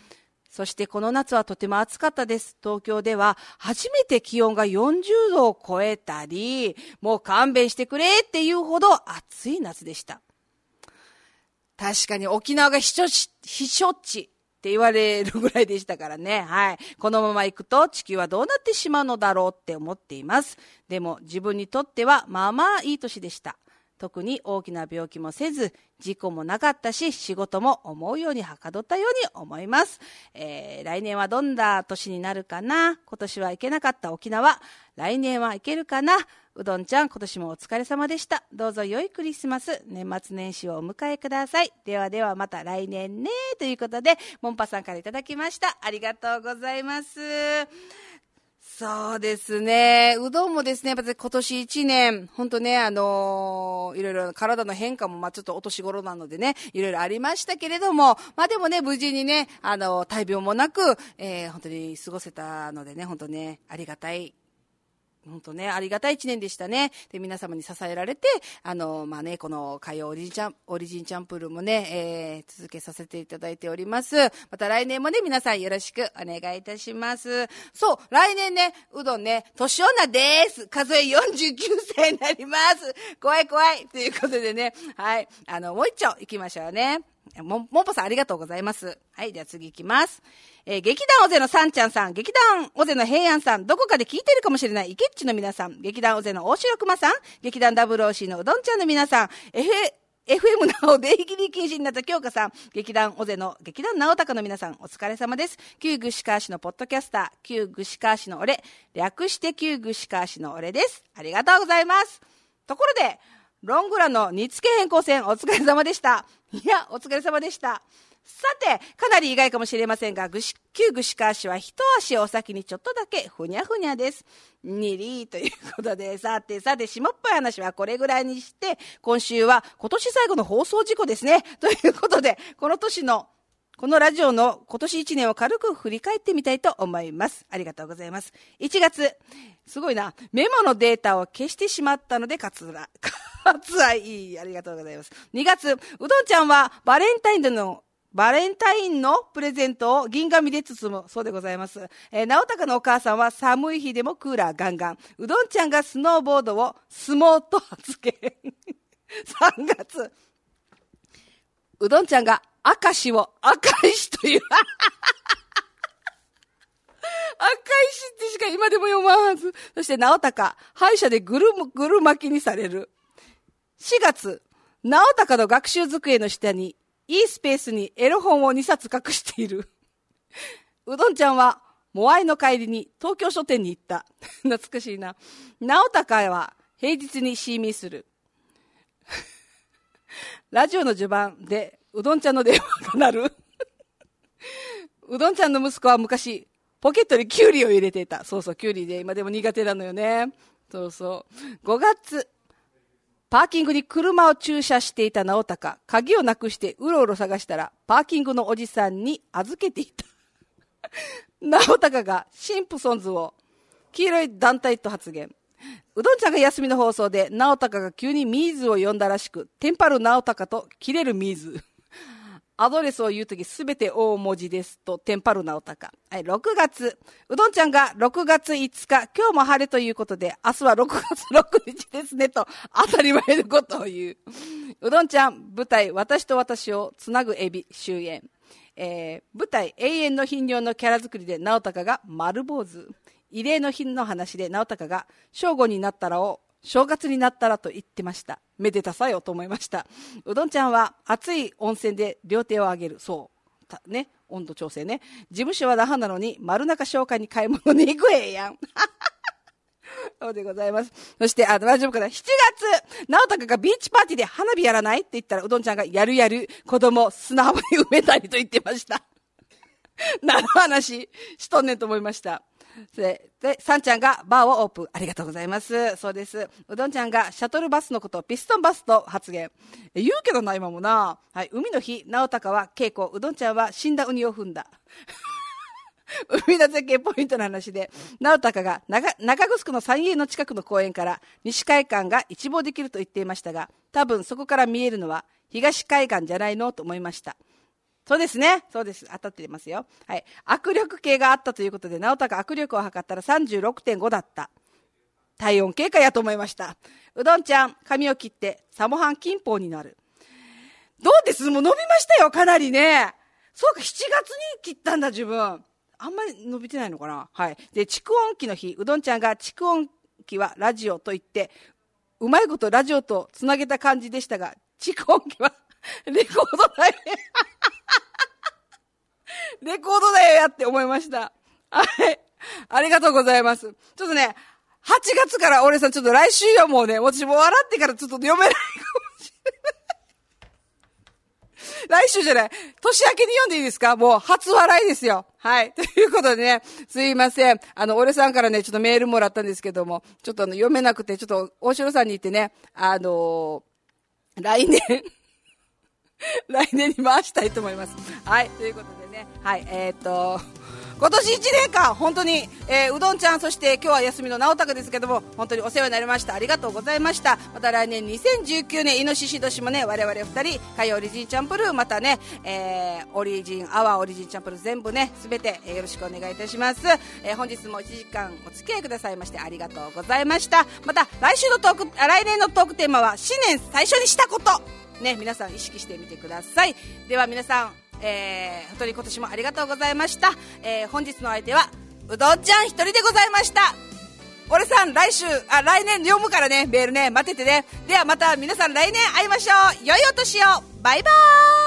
そしてこの夏はとても暑かったです。東京では初めて気温が40度を超えたり、もう勘弁してくれっていうほど暑い夏でした。確かに沖縄が避暑地って言われるぐらいでしたからね。はい。このまま行くと地球はどうなってしまうのだろうって思っています。でも自分にとってはまあまあいい年でした。特に大きな病気もせず、事故もなかったし、仕事も思うようにはかどったように思います。来年はどんな年になるかな。今年は行けなかった沖縄。来年は行けるかな。うどんちゃん、今年もお疲れ様でした。どうぞ良いクリスマス、年末年始をお迎えください。ではではまた来年ね。ということで、もんぱさんからいただきました。ありがとうございます。そうですね。うどんもですね、やっぱり今年1年、本当ね、いろいろ体の変化も、ちょっとお年頃なのでね、いろいろありましたけれども、でもね、無事にね、大病もなく、本当に過ごせたのでね、本当ね、ありがたい。本当ね、ありがたい一年でしたね。で、皆様に支えられて、この火曜オリジンチャンプルもね、続けさせていただいております。また来年もね、皆さんよろしくお願いいたします。そう、来年ね、うどんね、年女です。数え49歳になります。怖い。ということでね、はい、もう一丁行きましょうね。もんぽさんありがとうございます。はい、では次行きます。劇団尾瀬のさんちゃんさん、劇団尾瀬の平安さん、どこかで聞いてるかもしれないイケッチの皆さん、劇団尾瀬の大城熊さん、劇団 WOC のうどんちゃんの皆さん、FM なお出入り禁止になった京香さん、劇団尾瀬の劇団直高の皆さん、お疲れ様です。旧串川市のポッドキャスター、旧串川市の俺、略して旧串川市の俺です。ありがとうございます。ところで、ロングランの煮付け変更線お疲れ様でした。いや、お疲れ様でした。さて、かなり意外かもしれませんが、旧串川市は一足お先にちょっとだけふにゃふにゃです。にりーということで、さて、下っぽい話はこれぐらいにして、今週は今年最後の放送事故ですね。ということで、このラジオの今年1年を軽く振り返ってみたいと思います。ありがとうございます。1月、すごいな、メモのデータを消してしまったので割愛。ありがとうございます。2月、うどんちゃんはバレンタインのプレゼントを銀紙で包むそうでございます。直高のお母さんは寒い日でもクーラーガンガン。うどんちゃんがスノーボードを相撲と発言。3月、うどんちゃんが赤石という赤石ってしか今でも読まんはず。そして直高、歯医者でぐる巻きにされる。4月、直高の学習机の下にいいスペースにエロ本を2冊隠している。うどんちゃんはモアイの帰りに東京書店に行った。懐かしいな。直高は平日にシーミーする。ラジオの序盤でうどんちゃんの電話が鳴る。うどんちゃんの息子は昔ポケットにキュウリを入れていた。そうそう、キュウリで今でも苦手なのよね。そうそう。5月、パーキングに車を駐車していた直高、鍵をなくしてうろうろ探したらパーキングのおじさんに預けていた。直高がシンプソンズを黄色い団体と発言。うどんちゃんが休みの放送で直高が急にミーズを呼んだらしく、テンパる直高と切れるミーズ。アドレスを言うときすべて大文字ですとテンパる直高。はい、6月。うどんちゃんが6月5日、今日も晴れということで、明日は6月6日ですねと当たり前のことを言う。うどんちゃん、舞台、私と私をつなぐエビ、終演。舞台、永遠の頻尿のキャラ作りで直高が丸坊主。慰霊の日の話で直高が正午になったらを正月になったらと言ってました。めでたさよと思いました。うどんちゃんは熱い温泉で両手を上げる。そうね、温度調整ね。事務所は那覇なのに丸中商会に買い物に行くやん。そうでございます。そして大丈夫かな。7月、直高がビーチパーティーで花火やらないって言ったらうどんちゃんがやる子供砂浜に埋めたりと言ってました。何の話しとんねんと思いました。で、さんちゃんがバーをオープン。ありがとうございます。そうです。うどんちゃんがシャトルバスのことをピストンバスと発言。言うけどな、今もな。はい。海の日、直高は稽古、うどんちゃんは死んだウニを踏んだ。海の絶景ポイントの話で、直高が中城の三栄の近くの公園から西海岸が一望できると言っていましたが、多分そこから見えるのは東海岸じゃないのと思いました。 そうですね。そうです。当たってますよ。はい。握力計があったということで、直太が握力を測ったら 36.5 だった。体温経過やと思いました。うどんちゃん、髪を切ってサモハン金峰になる。どうです？もう伸びましたよ、かなりね。そうか、7月に切ったんだ、自分。あんまり伸びてないのかな。はい。で、蓄音機の日、うどんちゃんが蓄音機はラジオと言って、うまいことラジオとつなげた感じでしたが、蓄音機はレコードだよ。レコードだよやって思いました。はい。ありがとうございます。ちょっとね、8月から俺さんちょっと来週はもうね、私もう笑ってからちょっと読めないかもしれない。来週じゃない。年明けに読んでいいですか？もう初笑いですよ。はい。ということでね、すいません。俺さんからね、ちょっとメールもらったんですけども、ちょっと読めなくて、ちょっと大城さんに言ってね、来年に回したいと思います。はい。ということでね、はい。今年1年間、本当に、うどんちゃん、そして今日は休みの直太ですけども、本当にお世話になりました。ありがとうございました。また来年2019年、イノシシ年もね、我々2人、火曜オリジンチャンプルー、またね、オリジン、アワーオリジンチャンプルー全部ね、すべて、よろしくお願いいたします。本日も1時間お付き合いくださいましてありがとうございました。また、来年のトークテーマは、新年最初にしたこと。ね、皆さん意識してみてください。では皆さん、本当に今年もありがとうございました。本日の相手はうどんちゃん一人でございました。俺さん来年読むからね、メールね、待っててね。ではまた皆さん来年会いましょう。良いお年を。バイバーイ。